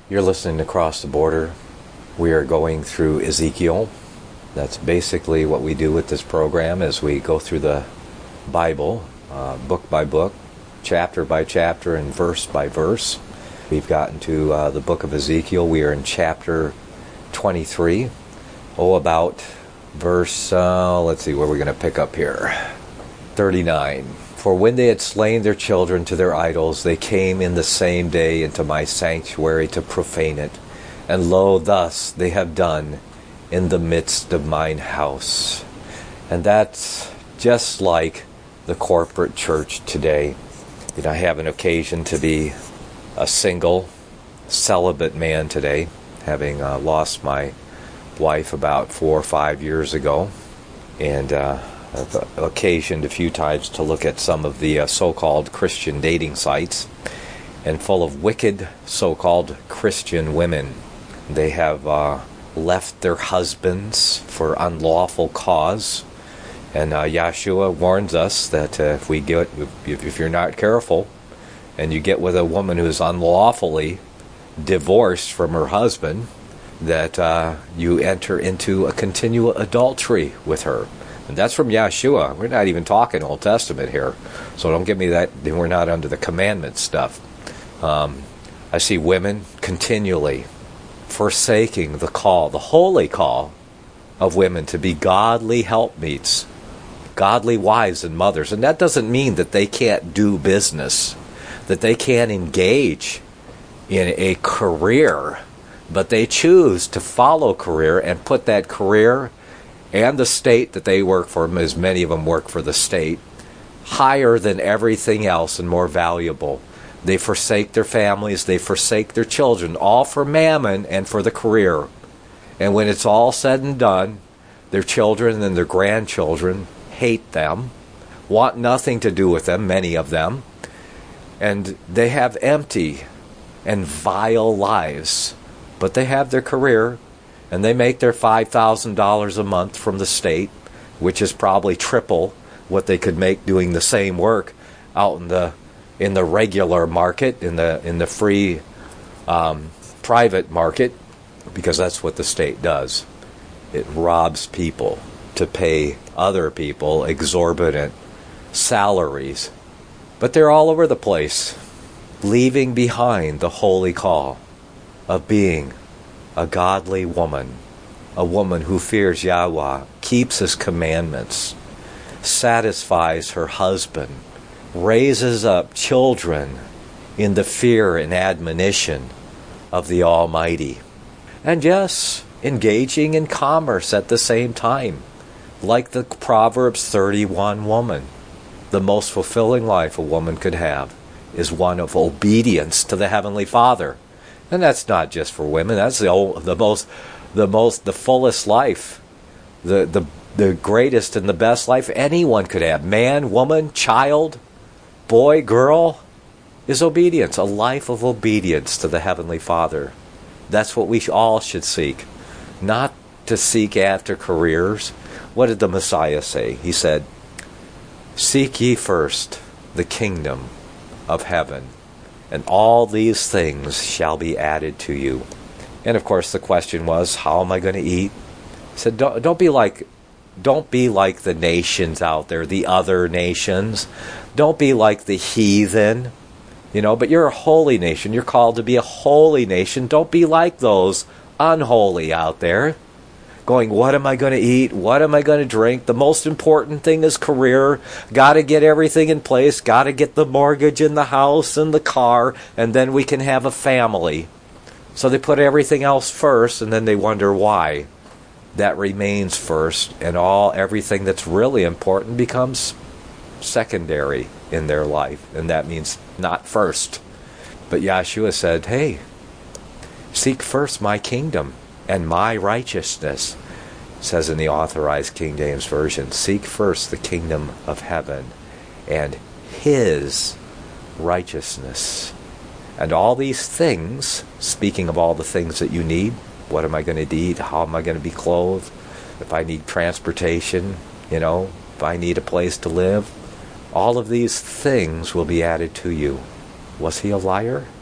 You're listening to Cross the Border. We are going through Ezekiel. That's basically what we do with this program as we go through the Bible, book by book, chapter by chapter, and verse by verse. We've gotten to the book of Ezekiel. We are in chapter 23. About verse, let's see where we're going to pick up here. 39. For when they had slain their children to their idols, they came in the same day into my sanctuary to profane it. And lo, thus they have done in the midst of mine house. And that's just like the corporate church today. I have an occasion to be a single, celibate man today, having lost my wife about 4 or 5 years ago. And I've occasioned a few times to look at some of the so-called Christian dating sites, and full of wicked so-called Christian women. They have left their husbands for unlawful cause, and Yeshua warns us that if you're not careful, and you get with a woman who's unlawfully divorced from her husband, that you enter into a continual adultery with her. And that's from Yeshua. We're not even talking Old Testament here. So don't give me that. We're not under the commandment stuff. I see women continually forsaking the call, the holy call of women to be godly helpmeets, godly wives and mothers. And that doesn't mean that they can't do business, that they can't engage in a career, but they choose to follow career and put that career and the state that they work for, as many of them work for the state, higher than everything else and more valuable. They forsake their families, they forsake their children, all for mammon and for the career. And when it's all said and done, their children and their grandchildren hate them, want nothing to do with them, many of them, and they have empty and vile lives. But they have their career, and they make their $5,000 a month from the state, which is probably triple what they could make doing the same work out in the regular market, in the free private market, because that's what the state does. It robs people to pay other people exorbitant salaries. But they're all over the place, leaving behind the holy call of being a godly woman, a woman who fears Yahweh, keeps His commandments, satisfies her husband, raises up children in the fear and admonition of the Almighty, and yes, engaging in commerce at the same time, like the Proverbs 31 woman. The most fulfilling life a woman could have is one of obedience to the Heavenly Father. And that's not just for women. That's the fullest life, the greatest and the best life anyone could have. Man, woman, child, boy, girl, is obedience. A life of obedience to the Heavenly Father. That's what we all should seek. Not to seek after careers. What did the Messiah say? He said, "Seek ye first the kingdom of heaven, and all these things shall be added to you." And of course the question was, how am I going to eat? He said, don't be like the nations out there, the other nations. Don't be like the heathen, but you're a holy nation. You're called to be a holy nation. Don't be like those unholy out there, going, what am I going to eat? What am I going to drink? The most important thing is career. Got to get everything in place. Got to get the mortgage in the house and the car, and then we can have a family. So they put everything else first, and then they wonder why that remains first, and everything that's really important becomes secondary in their life, and that means not first. But Yeshua said, hey, seek first my kingdom and my righteousness. It says in the Authorized King James Version, seek first the kingdom of heaven and His righteousness. And all these things, speaking of all the things that you need, what am I going to eat? How am I going to be clothed? If I need transportation, if I need a place to live, all of these things will be added to you. Was He a liar?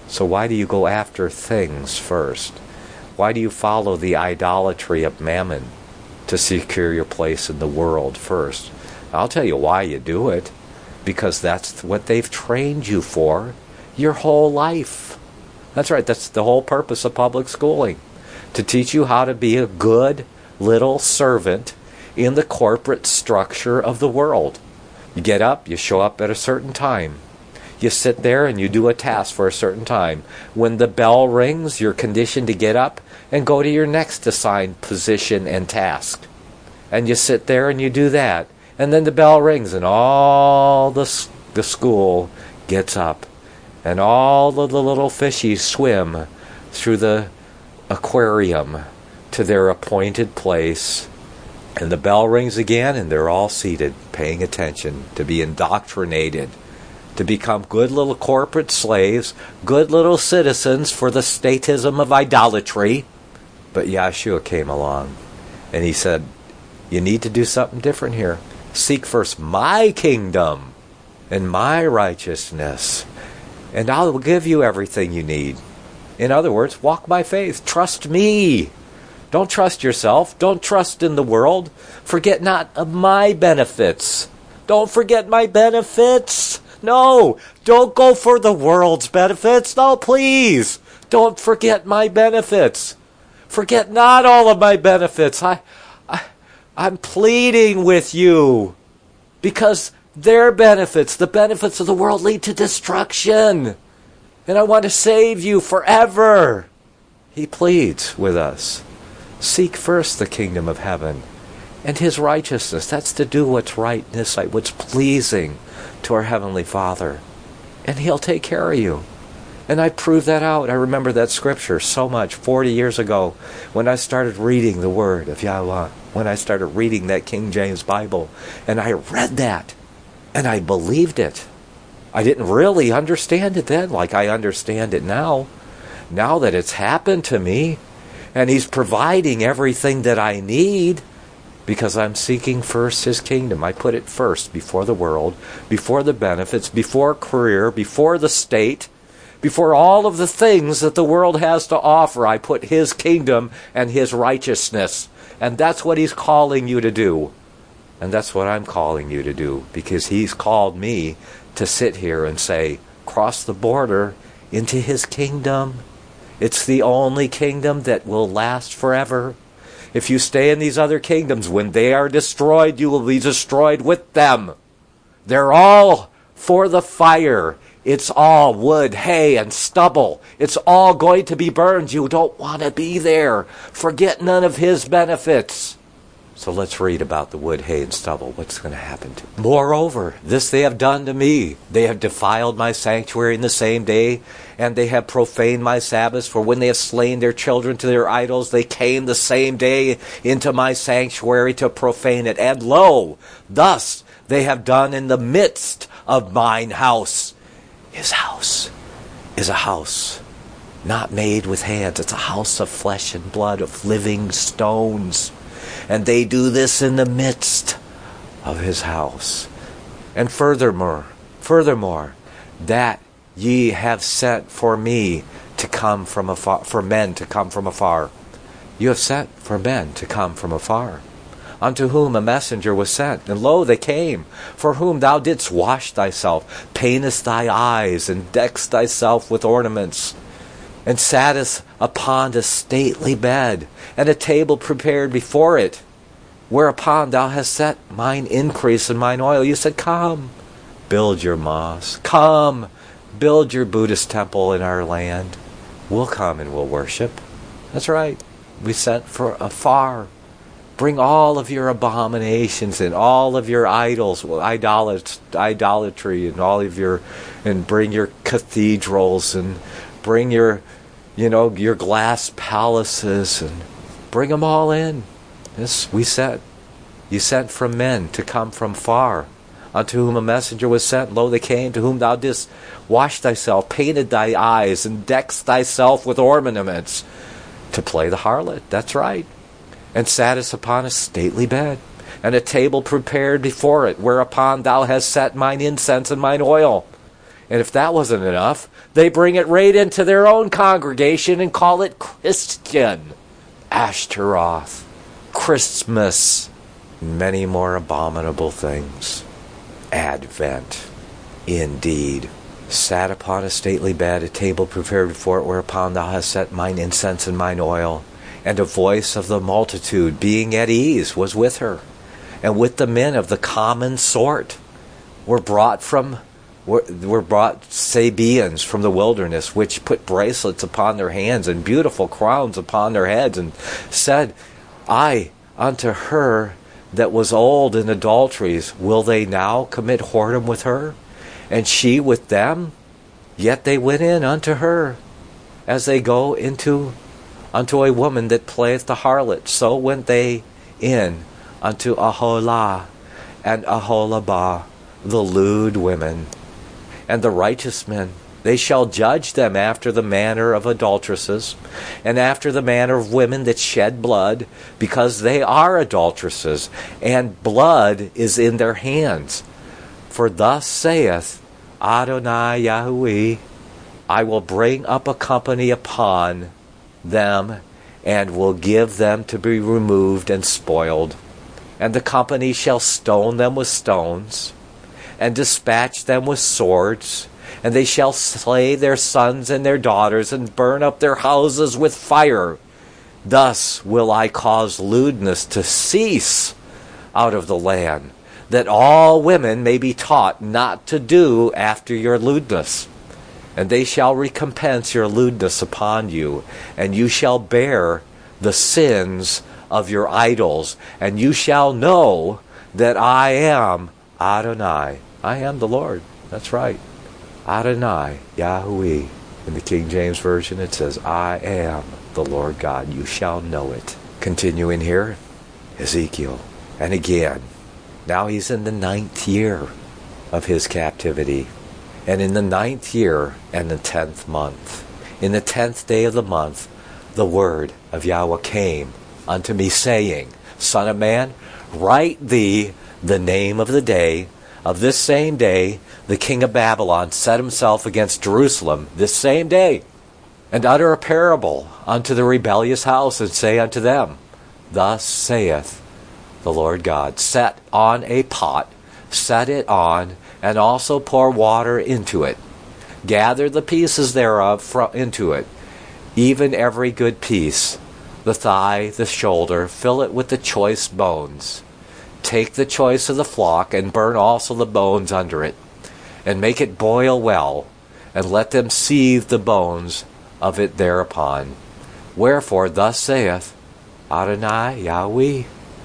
So why do you go after things first? Why do you follow the idolatry of mammon to secure your place in the world first? I'll tell you why you do it. Because that's what they've trained you for your whole life. That's right, that's the whole purpose of public schooling. To teach you how to be a good little servant in the corporate structure of the world. You get up, you show up at a certain time. You sit there and you do a task for a certain time. When the bell rings, you're conditioned to get up and go to your next assigned position and task. And you sit there and you do that. And then the bell rings and all the school gets up. And all of the little fishies swim through the aquarium to their appointed place. And the bell rings again and they're all seated, paying attention, to be indoctrinated, to become good little corporate slaves, good little citizens for the statism of idolatry. But Yeshua came along and he said, you need to do something different here. Seek first my kingdom and my righteousness, and I will give you everything you need. In other words, walk by faith. Trust me. Don't trust yourself. Don't trust in the world. Forget not of my benefits. Don't forget my benefits. No, don't go for the world's benefits. No, please. Don't forget my benefits. Forget not all of my benefits. I'm pleading with you because their benefits, the benefits of the world, lead to destruction. And I want to save you forever. He pleads with us. Seek first the kingdom of heaven and his righteousness. That's to do what's right in his sight, what's pleasing to our Heavenly Father. And he'll take care of you. And I proved that out. I remember that scripture so much 40 years ago when I started reading the Word of Yahweh, when I started reading that King James Bible. And I read that, and I believed it. I didn't really understand it then like I understand it now. Now that it's happened to me, and he's providing everything that I need, because I'm seeking first his kingdom. I put it first before the world, before the benefits, before career, before the state, before all of the things that the world has to offer. I put his kingdom and his righteousness. And that's what he's calling you to do. And that's what I'm calling you to do, because he's called me to sit here and say, cross the border into his kingdom. It's the only kingdom that will last forever. If you stay in these other kingdoms, when they are destroyed, you will be destroyed with them. They're all for the fire. It's all wood, hay, and stubble. It's all going to be burned. You don't want to be there. Forget none of his benefits. So let's read about the wood, hay, and stubble. What's going to happen to them? Moreover, this they have done to me. They have defiled my sanctuary in the same day, and they have profaned my Sabbaths. For when they have slain their children to their idols, they came the same day into my sanctuary to profane it. And lo, thus they have done in the midst of mine house. His house is a house not made with hands. It's a house of flesh and blood, of living stones. And they do this in the midst of his house. And furthermore, that ye have sent for me to come from afar, for men to come from afar. You have sent for men to come from afar, unto whom a messenger was sent. And lo, they came, for whom thou didst wash thyself, paintest thy eyes, and decked thyself with ornaments, and sattest upon a stately bed, and a table prepared before it, whereupon thou hast set mine increase and mine oil. You said, come, build your mosque. Come, build your Buddhist temple in our land. We'll come and we'll worship. That's right. We sent for afar. Bring all of your abominations and all of your idols, idolatry, and all of your, and bring your cathedrals and bring your, your glass palaces and bring them all in. This we sent. You sent from men to come from far, unto whom a messenger was sent. Lo, they came, to whom thou didst wash thyself, painted thy eyes, and decked thyself with ornaments, to play the harlot. That's right. And sattest upon a stately bed, and a table prepared before it, whereupon thou hast set mine incense and mine oil. And if that wasn't enough, they bring it right into their own congregation and call it Christian. Ashtaroth, Christmas, many more abominable things. Advent, indeed. Sat upon a stately bed, a table prepared before it, whereupon thou hast set mine incense and mine oil. And a voice of the multitude, being at ease, was with her. And with the men of the common sort were brought Sabaeans from the wilderness, which put bracelets upon their hands and beautiful crowns upon their heads, and said, I unto her that was old in adulteries, will they now commit whoredom with her? And she with them? Yet they went in unto her, as they go into unto a woman that playeth the harlot. So went they in unto Aholah and Aholabah, the lewd women. And the righteous men, they shall judge them after the manner of adulteresses, and after the manner of women that shed blood, because they are adulteresses, and blood is in their hands. For thus saith Adonai Yahuwah, I will bring up a company upon them, and will give them to be removed and spoiled. And the company shall stone them with stones, and dispatch them with swords, and they shall slay their sons and their daughters, and burn up their houses with fire. Thus will I cause lewdness to cease out of the land, that all women may be taught not to do after your lewdness. And they shall recompense your lewdness upon you, and you shall bear the sins of your idols, and you shall know that I am Adonai. I am the Lord. That's right. Adonai, Yahuwah. In the King James Version it says, I am the Lord God. You shall know it. Continuing here, Ezekiel. And again, now he's in the 9th year of his captivity. And in the 9th year and the 10th month, in the 10th day of the month, the word of Yahweh came unto me, saying, Son of man, write thee the name of the day. Of this same day, the king of Babylon set himself against Jerusalem this same day, and utter a parable unto the rebellious house, and say unto them, Thus saith the Lord God, set on a pot, set it on, and also pour water into it. Gather the pieces thereof into it, even every good piece, the thigh, the shoulder, fill it with the choice bones. Take the choice of the flock, and burn also the bones under it, and make it boil well, and let them seethe the bones of it thereupon. Wherefore thus saith Adonai Yahweh,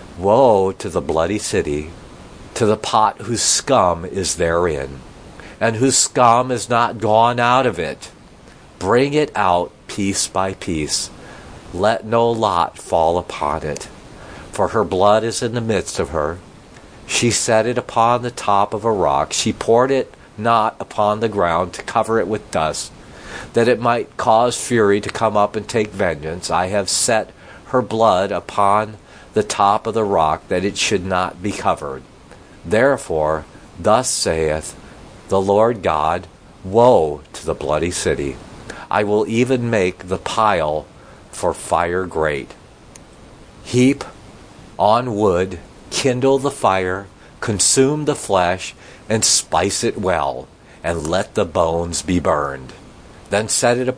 woe to the bloody city, to the pot whose scum is therein, and whose scum is not gone out of it. Bring it out piece by piece. Let no lot fall upon it. For her blood is in the midst of her. She set it upon the top of a rock. She poured it not upon the ground to cover it with dust, that it might cause fury to come up and take vengeance. I have set her blood upon the top of the rock, that it should not be covered. Therefore, thus saith the Lord God, woe to the bloody city. I will even make the pile for fire great. Heap on wood, kindle the fire, consume the flesh, and spice it well, and let the bones be burned. Then set it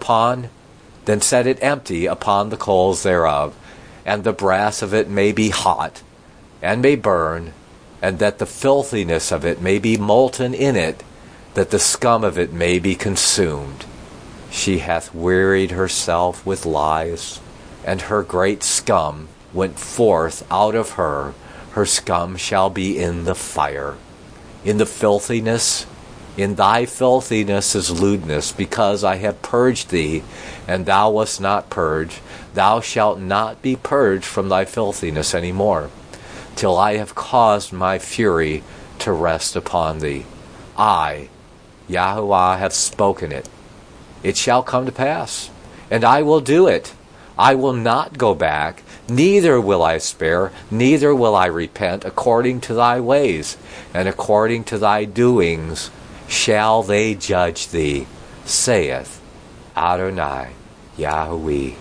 empty upon the coals thereof, and the brass of it may be hot, and may burn, and that the filthiness of it may be molten in it, that the scum of it may be consumed. She hath wearied herself with lies, and her great scum went forth out of her. Her scum shall be in the fire. In the filthiness, in thy filthiness is lewdness, because I have purged thee, and thou wast not purged. Thou shalt not be purged from thy filthiness any more, till I have caused my fury to rest upon thee. I, Yahuwah, have spoken it. It shall come to pass, and I will do it. I will not go back, neither will I spare, neither will I repent, according to thy ways, and according to thy doings, shall they judge thee, saith Adonai Yahweh.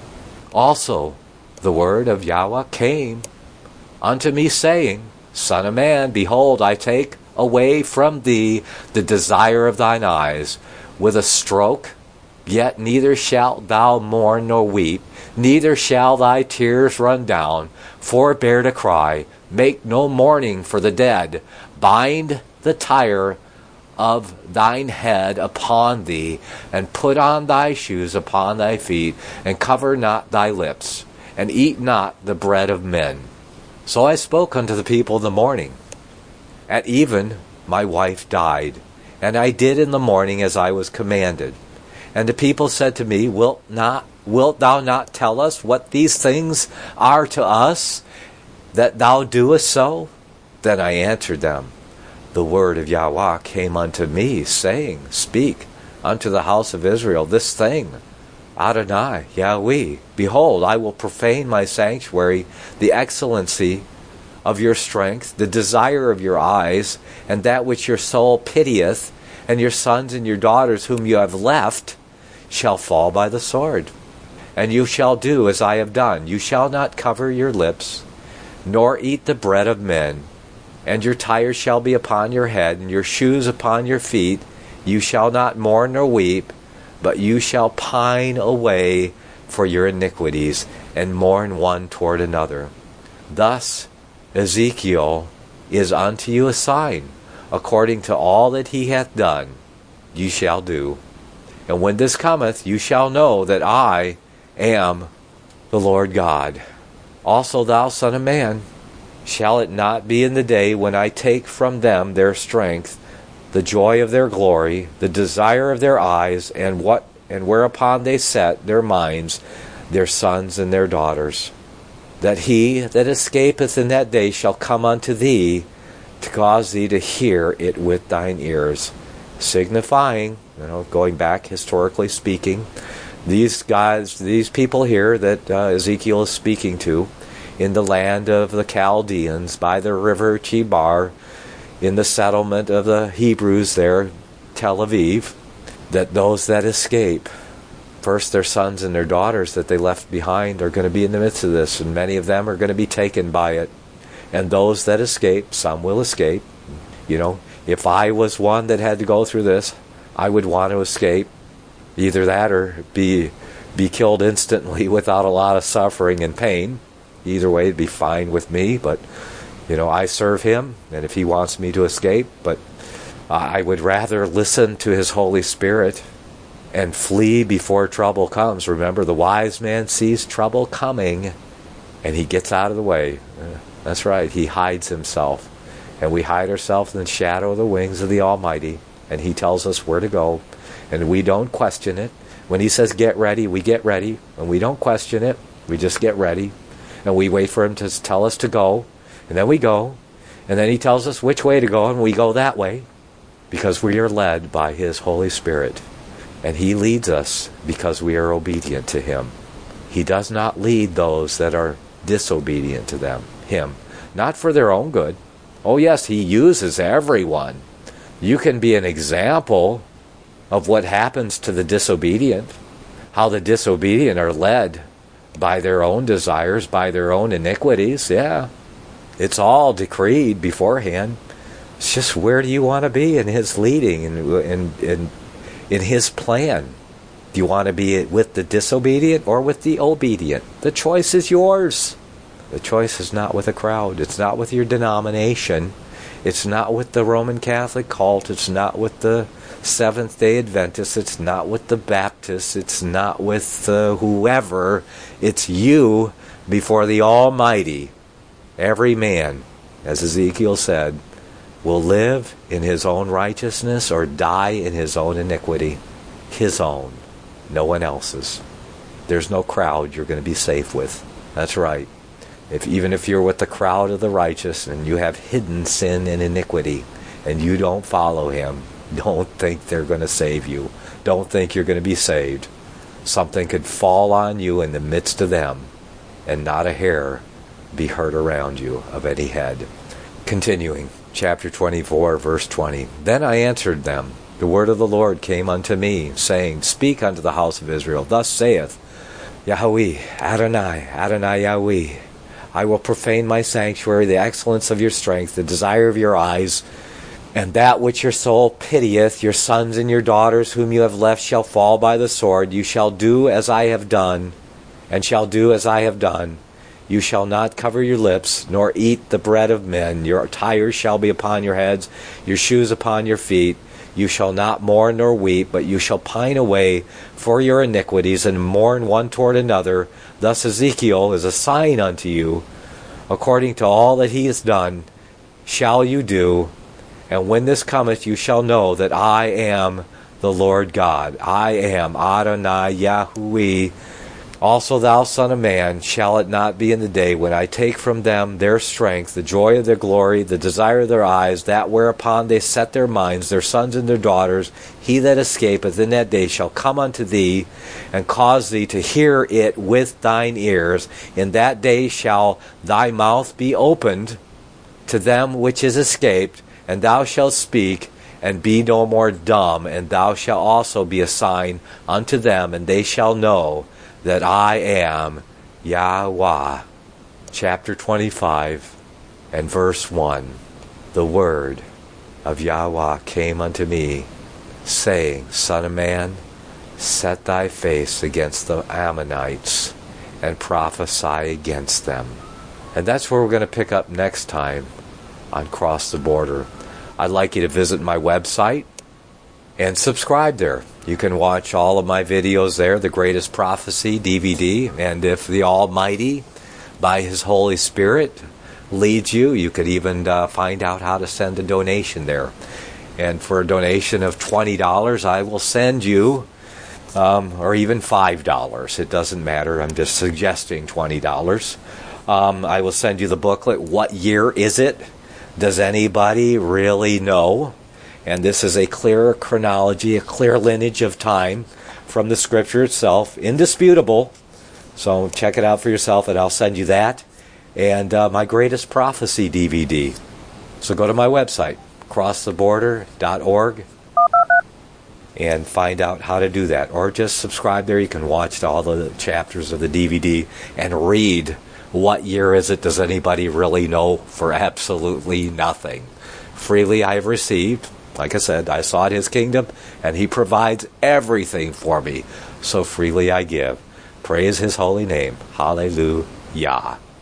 Also the word of Yahweh came unto me, saying, Son of man, behold, I take away from thee the desire of thine eyes with a stroke, yet neither shalt thou mourn nor weep, neither shall thy tears run down. Forbear to cry, make no mourning for the dead. Bind the tire of thine head upon thee, and put on thy shoes upon thy feet, and cover not thy lips, and eat not the bread of men. So I spoke unto the people in the morning. At even my wife died, and I did in the morning as I was commanded. And the people said to me, Wilt thou not tell us what these things are to us, that thou doest so? Then I answered them, The word of Yahweh came unto me, saying, Speak unto the house of Israel this thing, Adonai Yahweh, behold, I will profane my sanctuary, the excellency of your strength, the desire of your eyes, and that which your soul pitieth, and your sons and your daughters whom you have left shall fall by the sword. And you shall do as I have done. You shall not cover your lips, nor eat the bread of men. And your tires shall be upon your head, and your shoes upon your feet. You shall not mourn nor weep, but you shall pine away for your iniquities, and mourn one toward another. Thus Ezekiel is unto you a sign, according to all that he hath done, you shall do. And when this cometh, you shall know that I am the Lord God. Also thou, son of man, shall it not be in the day when I take from them their strength, the joy of their glory, the desire of their eyes, and whereupon they set their minds, their sons and their daughters, that he that escapeth in that day shall come unto thee, to cause thee to hear it with thine ears, signifying, going back historically speaking, these guys, these people here that Ezekiel is speaking to, in the land of the Chaldeans, by the river Chebar, in the settlement of the Hebrews there, Tel Aviv, that those that escape, first their sons and their daughters that they left behind, are going to be in the midst of this, and many of them are going to be taken by it. And those that escape, some will escape. If I was one that had to go through this, I would want to escape. Either that or be killed instantly without a lot of suffering and pain. Either way, it'd be fine with me, but I serve him, and if he wants me to escape, but I would rather listen to his Holy Spirit and flee before trouble comes. Remember, the wise man sees trouble coming, and he gets out of the way. That's right, he hides himself. And we hide ourselves in the shadow of the wings of the Almighty, and he tells us where to go, and we don't question it. When he says get ready, we get ready, and we don't question it. We just get ready, and we wait for him to tell us to go, and then we go, and then he tells us which way to go, and we go that way, because we are led by his Holy Spirit, and he leads us because we are obedient to him. He does not lead those that are disobedient to him, not for their own good. Oh yes, he uses everyone. You can be an example of what happens to the disobedient, how the disobedient are led by their own desires, by their own iniquities. Yeah, it's all decreed beforehand. It's just, where do you want to be in his leading and in his plan? Do you want to be with the disobedient or with the obedient? The choice is yours. The choice is not with a crowd. It's not with your denomination. It's not with the Roman Catholic cult. It's not with the Seventh-day Adventists. It's not with the Baptists. It's not with whoever. It's you before the Almighty. Every man, as Ezekiel said, will live in his own righteousness or die in his own iniquity. His own. No one else's. There's no crowd you're going to be safe with. That's right. Even if you're with the crowd of the righteous and you have hidden sin and iniquity and you don't follow him, don't think they're going to save you. Don't think you're going to be saved. Something could fall on you in the midst of them, and not a hair be hurt around you of any head. Continuing, chapter 24, verse 20. Then I answered them, The word of the Lord came unto me, saying, Speak unto the house of Israel, Thus saith Yahweh, Adonai, Adonai Yahweh, I will profane my sanctuary, the excellence of your strength, the desire of your eyes, and that which your soul pitieth. Your sons and your daughters whom you have left shall fall by the sword. You shall do as I have done, and shall do as I have done. You shall not cover your lips, nor eat the bread of men. Your tires shall be upon your heads, your shoes upon your feet. You shall not mourn nor weep, but you shall pine away for your iniquities, and mourn one toward another. Thus Ezekiel is a sign unto you. According to all that he has done, shall you do. And when this cometh, you shall know that I am the Lord God. I am Adonai Yahweh. Also thou, son of man, shall it not be in the day when I take from them their strength, the joy of their glory, the desire of their eyes, that whereupon they set their minds, their sons and their daughters, he that escapeth in that day shall come unto thee, and cause thee to hear it with thine ears. In that day shall thy mouth be opened to them which is escaped, and thou shalt speak, and be no more dumb, and thou shalt also be a sign unto them, and they shall know that I am Yahweh. Chapter 25 and verse 1. The word of Yahweh came unto me, saying, Son of man, set thy face against the Ammonites, and prophesy against them. And that's where we're going to pick up next time on Cross the Border. I'd like you to visit my website and subscribe there. You can watch all of my videos there, The Greatest Prophecy DVD, and if the Almighty, by His Holy Spirit, leads you, you could even find out how to send a donation there. And for a donation of $20, I will send you, or even $5, it doesn't matter, I'm just suggesting $20. I will send you the booklet, What Year Is It? Does anybody really know? And this is a clear chronology, a clear lineage of time from the Scripture itself, indisputable. So check it out for yourself, and I'll send you that. And my Greatest Prophecy DVD. So go to my website, crosstheborder.org, and find out how to do that. Or just subscribe there. You can watch all the chapters of the DVD and read What Year Is It? Does anybody really know? For absolutely nothing. Freely I have received. Like I said, I sought His kingdom, and He provides everything for me. So freely I give. Praise His holy name. Hallelujah.